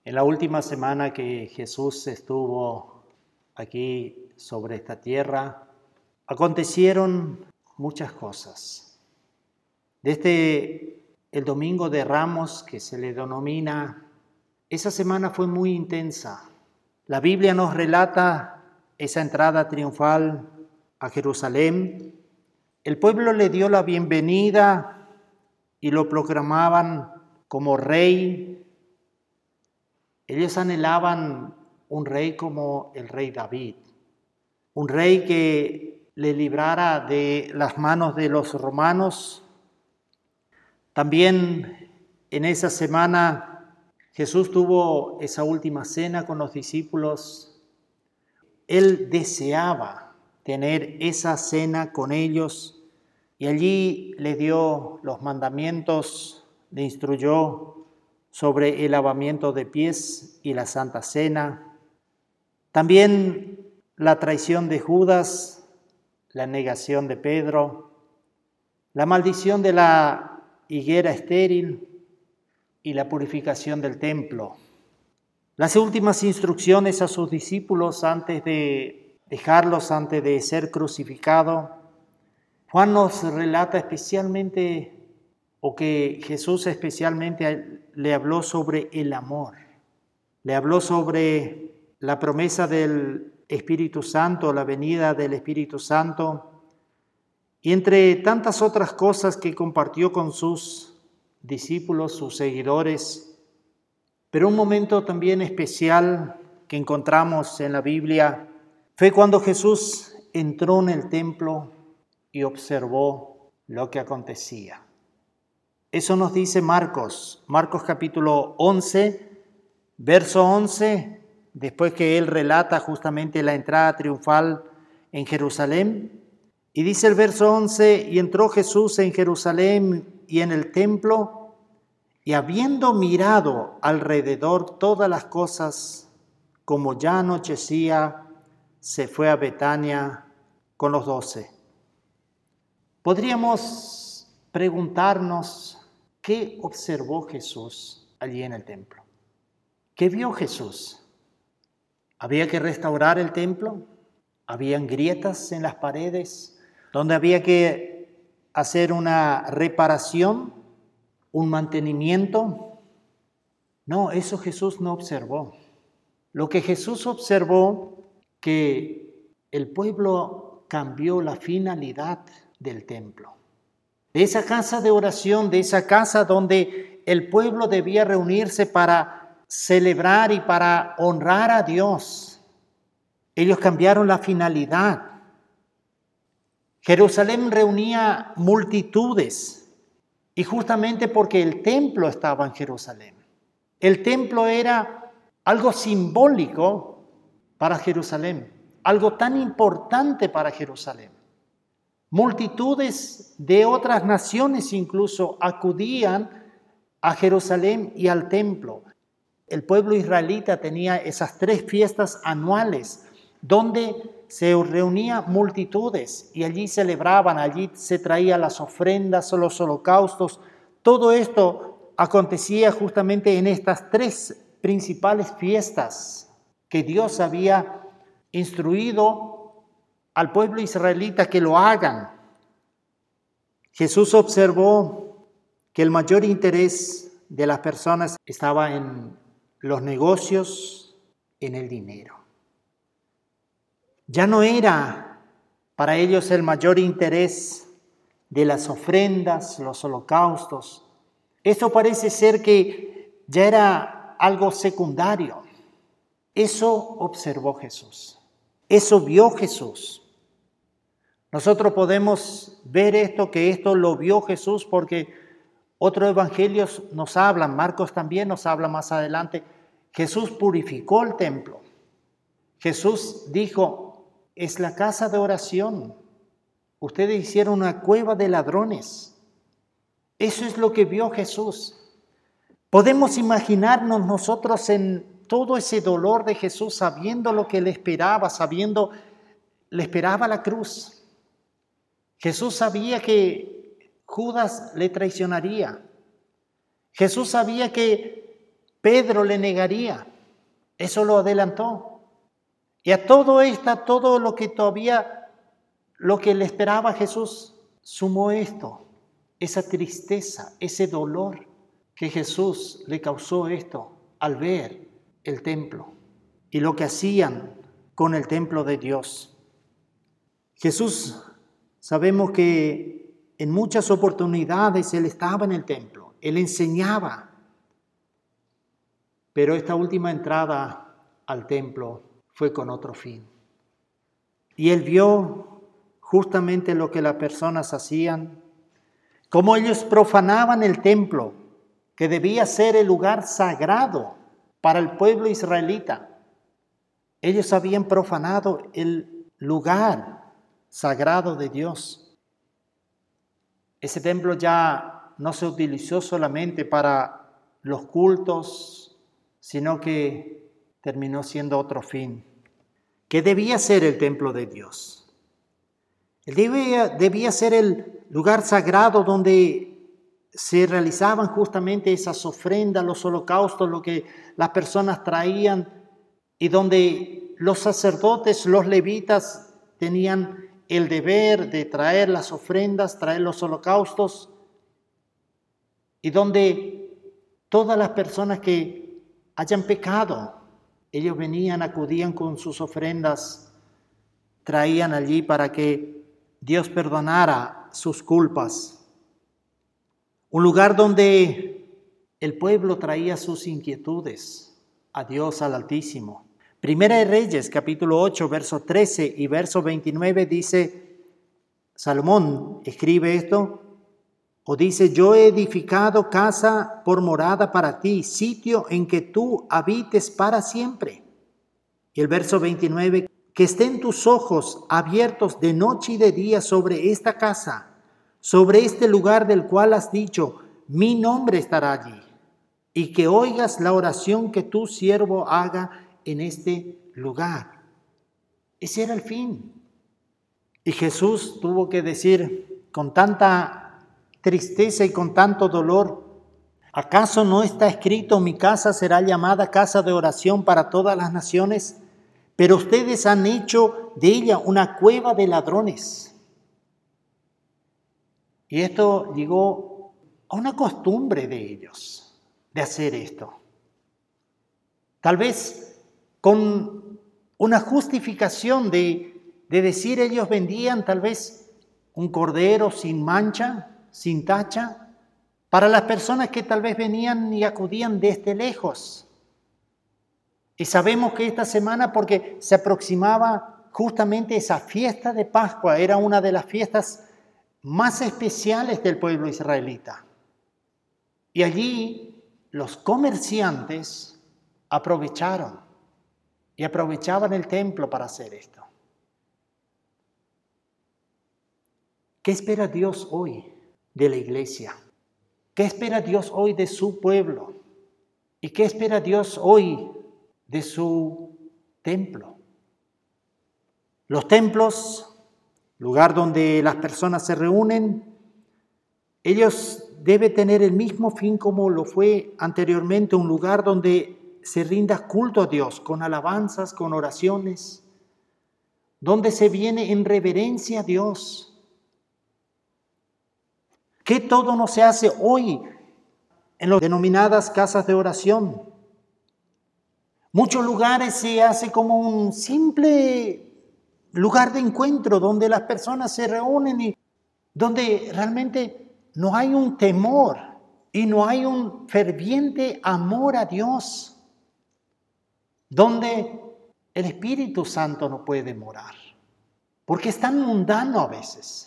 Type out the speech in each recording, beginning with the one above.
En la última semana que Jesús estuvo aquí sobre esta tierra, acontecieron muchas cosas. Desde el Domingo de Ramos, que se le denomina, esa semana fue muy intensa. La Biblia nos relata esa entrada triunfal a Jerusalén. El pueblo le dio la bienvenida y lo proclamaban como rey. Ellos anhelaban un rey como el rey David, un rey que le librara de las manos de los romanos. También en esa semana Jesús tuvo esa última cena con los discípulos. Él deseaba tener esa cena con ellos y allí les dio los mandamientos, le instruyó sobre el lavamiento de pies y la Santa Cena. También la traición de Judas, la negación de Pedro, la maldición de la higuera estéril y la purificación del templo. Las últimas instrucciones a sus discípulos antes de dejarlos, antes de ser crucificado. Juan nos relata especialmente, o que Jesús especialmente le habló sobre el amor. Le habló sobre la promesa del Espíritu Santo, la venida del Espíritu Santo, y entre tantas otras cosas que compartió con sus discípulos, sus seguidores. Pero un momento también especial que encontramos en la Biblia fue cuando Jesús entró en el templo y observó lo que acontecía. Eso nos dice Marcos capítulo 11, verso 11, después que él relata justamente la entrada triunfal en Jerusalén. Y dice el verso 11, y entró Jesús en Jerusalén y en el templo, y habiendo mirado alrededor todas las cosas, como ya anochecía, se fue a Betania con los 12. Podríamos preguntarnos, ¿qué observó Jesús allí en el templo? ¿Qué vio Jesús? ¿Había que restaurar el templo? ¿Habían grietas en las paredes donde había que hacer una reparación, un mantenimiento? No, eso Jesús no observó. Lo que Jesús observó, que el pueblo cambió la finalidad del templo. De esa casa de oración, de esa casa donde el pueblo debía reunirse para celebrar y para honrar a Dios. Ellos cambiaron la finalidad. Jerusalén reunía multitudes y justamente porque el templo estaba en Jerusalén. El templo era algo simbólico para Jerusalén, algo tan importante para Jerusalén. Multitudes de otras naciones incluso acudían a Jerusalén y al templo. El pueblo israelita tenía esas 3 fiestas anuales donde se reunían multitudes y allí celebraban, allí se traían las ofrendas o los holocaustos. Todo esto acontecía justamente en estas 3 principales fiestas que Dios había instruido al pueblo israelita que lo hagan. Jesús observó que el mayor interés de las personas estaba en los negocios, en el dinero. Ya no era para ellos el mayor interés de las ofrendas, los holocaustos. Esto parece ser que ya era algo secundario. Eso observó Jesús. Eso vio Jesús. Nosotros podemos ver que esto lo vio Jesús porque otros evangelios nos hablan, Marcos también nos habla más adelante. Jesús purificó el templo. Jesús dijo, es la casa de oración. Ustedes hicieron una cueva de ladrones. Eso es lo que vio Jesús. Podemos imaginarnos nosotros en todo ese dolor de Jesús, sabiendo lo que le esperaba, le esperaba la cruz. Jesús sabía que Judas le traicionaría. Jesús sabía que Pedro le negaría. Eso lo adelantó. Y a todo lo que le esperaba a Jesús, sumó esto, esa tristeza, ese dolor que Jesús le causó esto al ver el templo y lo que hacían con el templo de Dios. Jesús, sabemos que en muchas oportunidades Él estaba en el templo, Él enseñaba, pero esta última entrada al templo fue con otro fin. Y Él vio justamente lo que las personas hacían, cómo ellos profanaban el templo, que debía ser el lugar sagrado para el pueblo israelita. Ellos habían profanado el lugar sagrado de Dios. Ese templo ya no se utilizó solamente para los cultos, sino que terminó siendo otro fin. ¿Qué debía ser el templo de Dios? Debía ser el lugar sagrado donde se realizaban justamente esas ofrendas, los holocaustos, lo que las personas traían, y donde los sacerdotes, los levitas, tenían el deber de traer las ofrendas, traer los holocaustos, y donde todas las personas que hayan pecado, ellos acudían con sus ofrendas, traían allí para que Dios perdonara sus culpas. Un lugar donde el pueblo traía sus inquietudes a Dios, al Altísimo. Primera de Reyes, capítulo 8, verso 13 y verso 29 dice, Salomón escribe esto, o dice, yo he edificado casa por morada para ti, sitio en que tú habites para siempre. Y el verso 29, que estén tus ojos abiertos de noche y de día sobre esta casa, sobre este lugar del cual has dicho, mi nombre estará allí, y que oigas la oración que tu siervo haga en este lugar. Ese era el fin. Y Jesús tuvo que decir con tanta tristeza y con tanto dolor, ¿acaso no está escrito, mi casa será llamada casa de oración para todas las naciones? Pero ustedes han hecho de ella una cueva de ladrones. Y esto llegó a una costumbre de ellos, de hacer esto. Tal vez con una justificación de decir, ellos vendían tal vez un cordero sin mancha, sin tacha, para las personas que tal vez venían y acudían desde lejos. Y sabemos que esta semana, porque se aproximaba justamente esa fiesta de Pascua, era una de las fiestas más especiales del pueblo israelita. Y allí los comerciantes aprovechaban el templo para hacer esto. ¿Qué espera Dios hoy de la iglesia? ¿Qué espera Dios hoy de su pueblo? ¿Y qué espera Dios hoy de su templo? Los templos, lugar donde las personas se reúnen, ellos deben tener el mismo fin como lo fue anteriormente, un lugar donde se rinda culto a Dios, con alabanzas, con oraciones, donde se viene en reverencia a Dios. ¿Qué todo no se hace hoy en las denominadas casas de oración? Muchos lugares se hace como un simple lugar de encuentro donde las personas se reúnen y donde realmente no hay un temor y no hay un ferviente amor a Dios, donde el Espíritu Santo no puede morar, porque es tan mundano a veces.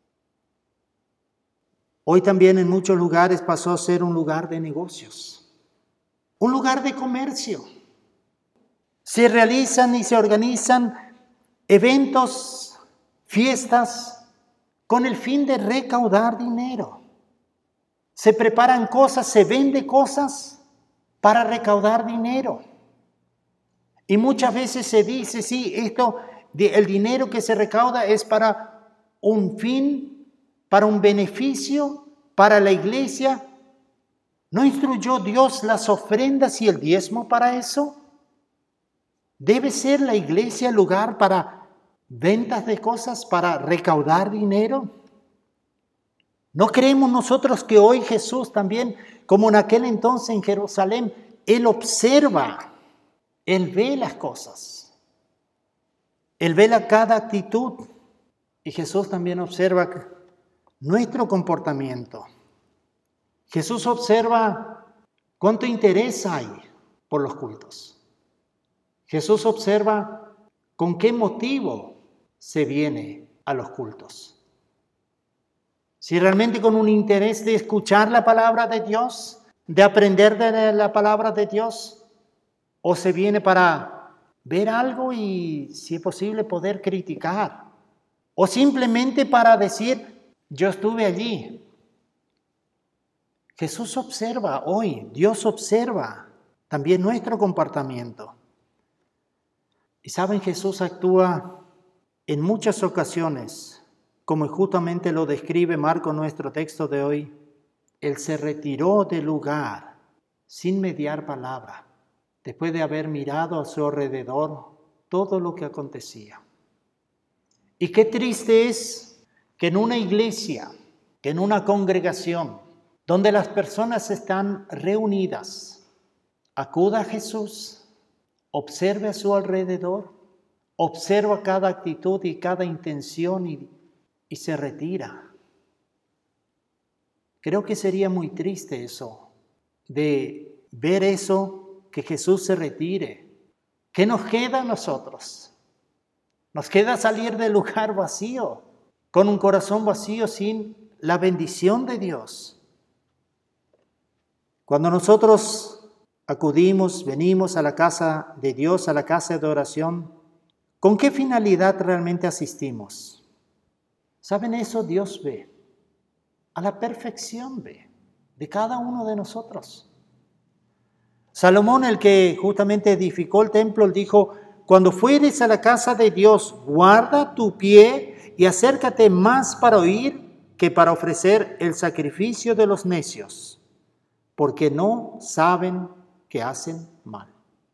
Hoy también en muchos lugares pasó a ser un lugar de negocios, un lugar de comercio. Se realizan y se organizan eventos, fiestas, con el fin de recaudar dinero. Se preparan cosas, se venden cosas para recaudar dinero. Y muchas veces se dice, sí, el dinero que se recauda es para un fin, para un beneficio, para la iglesia. ¿No instruyó Dios las ofrendas y el diezmo para eso? ¿Debe ser la iglesia el lugar para ventas de cosas, para recaudar dinero? ¿No creemos nosotros que hoy Jesús también, como en aquel entonces en Jerusalén, Él observa, Él ve las cosas, Él ve cada actitud y Jesús también observa nuestro comportamiento? Jesús observa cuánto interés hay por los cultos. Jesús observa con qué motivo se viene a los cultos. Si realmente con un interés de escuchar la palabra de Dios, de aprender de la palabra de Dios, o se viene para ver algo y, si es posible, poder criticar, o simplemente para decir, yo estuve allí. Jesús observa hoy, Dios observa también nuestro comportamiento. Y saben, Jesús actúa en muchas ocasiones, como justamente lo describe Marcos, nuestro texto de hoy. Él se retiró del lugar sin mediar palabra, después de haber mirado a su alrededor todo lo que acontecía. Y qué triste es que en una iglesia, que en una congregación, donde las personas están reunidas, acuda a Jesús, observe a su alrededor, observa cada actitud y cada intención y se retira. Creo que sería muy triste eso, de ver eso, que Jesús se retire. ¿Qué nos queda a nosotros? Nos queda salir del lugar vacío, con un corazón vacío, sin la bendición de Dios. Cuando nosotros acudimos, venimos a la casa de Dios, a la casa de oración, ¿con qué finalidad realmente asistimos? ¿Saben eso? Dios ve, a la perfección ve, de cada uno de nosotros. Salomón, el que justamente edificó el templo, él dijo, cuando fueres a la casa de Dios, guarda tu pie y acércate más para oír que para ofrecer el sacrificio de los necios, porque no saben que hacen mal.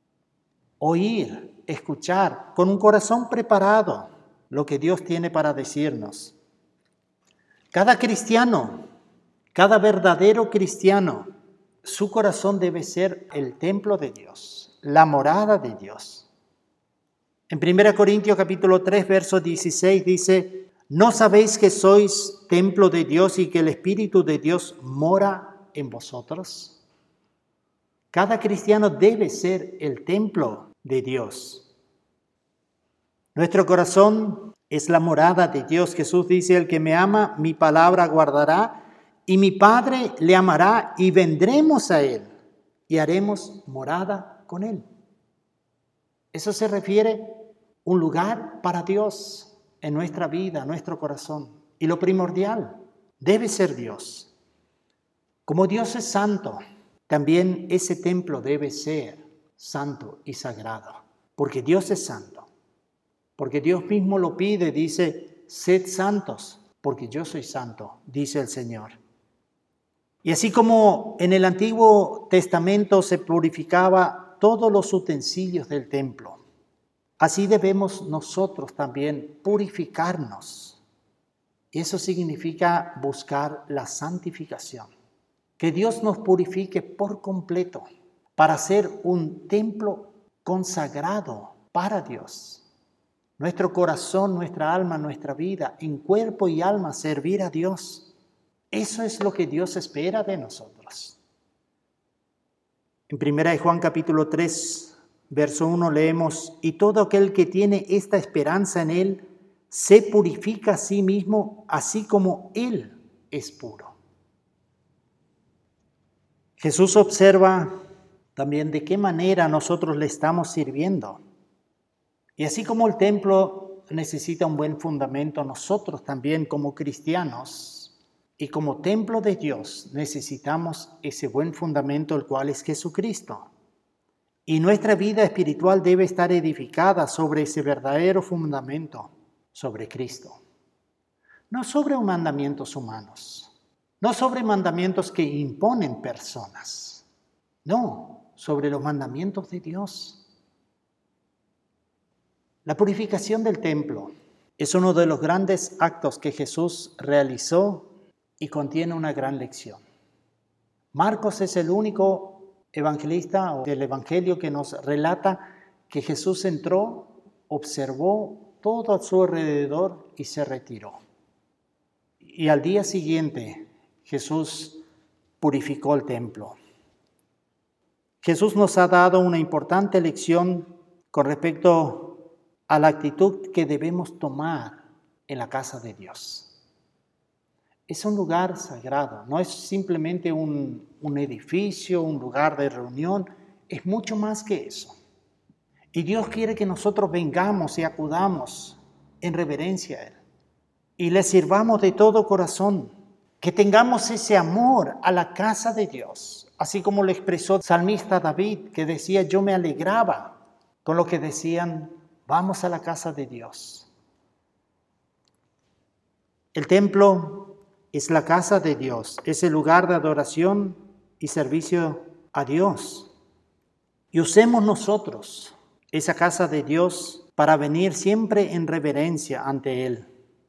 Oír, escuchar, con un corazón preparado lo que Dios tiene para decirnos. Cada cristiano, cada verdadero cristiano, su corazón debe ser el templo de Dios, la morada de Dios. En 1 Corintios capítulo 3, verso 16 dice, ¿no sabéis que sois templo de Dios y que el Espíritu de Dios mora en vosotros? Cada cristiano debe ser el templo de Dios. Nuestro corazón es la morada de Dios. Jesús dice, el que me ama, mi palabra guardará, y mi Padre le amará, y vendremos a él, y haremos morada con él. Eso se refiere a un lugar para Dios en nuestra vida, en nuestro corazón. Y lo primordial debe ser Dios. Como Dios es santo, también ese templo debe ser santo y sagrado, porque Dios es santo. Porque Dios mismo lo pide, dice, sed santos, porque yo soy santo, dice el Señor. Y así como en el Antiguo Testamento se purificaba todos los utensilios del templo, así debemos nosotros también purificarnos. Y eso significa buscar la santificación. Que Dios nos purifique por completo para ser un templo consagrado para Dios. Nuestro corazón, nuestra alma, nuestra vida, en cuerpo y alma, servir a Dios. Eso es lo que Dios espera de nosotros. En 1 Juan capítulo 3, verso 1 leemos, y todo aquel que tiene esta esperanza en Él, se purifica a sí mismo, así como Él es puro. Jesús observa también de qué manera nosotros le estamos sirviendo. Y así como el templo necesita un buen fundamento, nosotros también como cristianos y como templo de Dios necesitamos ese buen fundamento, el cual es Jesucristo. Y nuestra vida espiritual debe estar edificada sobre ese verdadero fundamento, sobre Cristo. No sobre mandamientos humanos, No sobre mandamientos que imponen personas, no, sobre los mandamientos de Dios. La purificación del templo es uno de los grandes actos que Jesús realizó y contiene una gran lección. Marcos es el único evangelista del Evangelio que nos relata que Jesús entró, observó todo a su alrededor y se retiró. Y al día siguiente Jesús purificó el templo. Jesús nos ha dado una importante lección con respecto a la actitud que debemos tomar en la casa de Dios. Es un lugar sagrado, no es simplemente un edificio, un lugar de reunión, es mucho más que eso. Y Dios quiere que nosotros vengamos y acudamos en reverencia a Él y le sirvamos de todo corazón, que tengamos ese amor a la casa de Dios, así como lo expresó el salmista David, que decía: yo me alegraba con lo que decían, vamos a la casa de Dios. El templo es la casa de Dios, es el lugar de adoración y servicio a Dios. Y usemos nosotros esa casa de Dios para venir siempre en reverencia ante Él.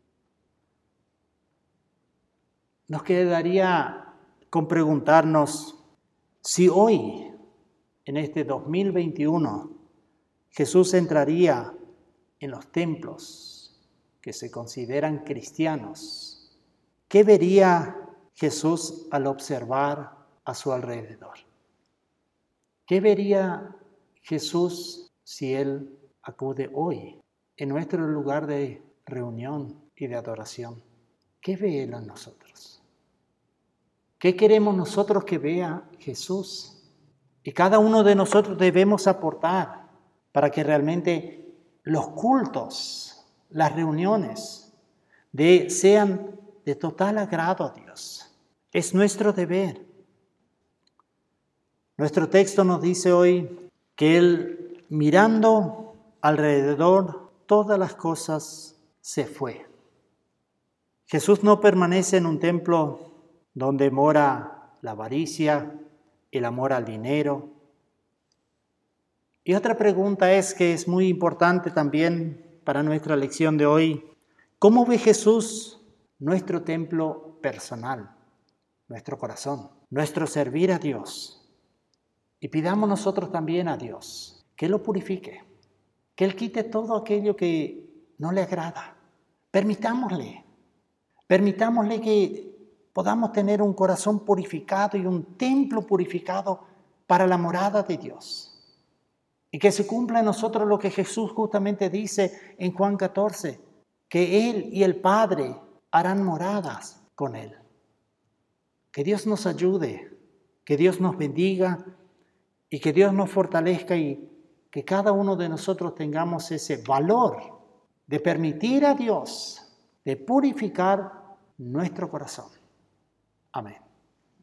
Nos quedaría con preguntarnos si hoy, en este 2021, Jesús entraría en los templos que se consideran cristianos. ¿Qué vería Jesús al observar a su alrededor? ¿Qué vería Jesús si Él acude hoy en nuestro lugar de reunión y de adoración? ¿Qué ve Él en nosotros? ¿Qué queremos nosotros que vea Jesús? Y cada uno de nosotros debemos aportar para que realmente los cultos, las reuniones, sean de total agrado a Dios. Es nuestro deber. Nuestro texto nos dice hoy que Él, mirando alrededor todas las cosas, se fue. Jesús no permanece en un templo donde mora la avaricia, el amor al dinero. Y otra pregunta que es muy importante también para nuestra lección de hoy: ¿cómo ve Jesús nuestro templo personal, nuestro corazón, nuestro servir a Dios? Y pidamos nosotros también a Dios que lo purifique, que Él quite todo aquello que no le agrada. Permitámosle que podamos tener un corazón purificado y un templo purificado para la morada de Dios. Y que se cumpla en nosotros lo que Jesús justamente dice en Juan 14, que Él y el Padre harán moradas con Él. Que Dios nos ayude, que Dios nos bendiga y que Dios nos fortalezca, y que cada uno de nosotros tengamos ese valor de permitir a Dios, de purificar nuestro corazón. Amén.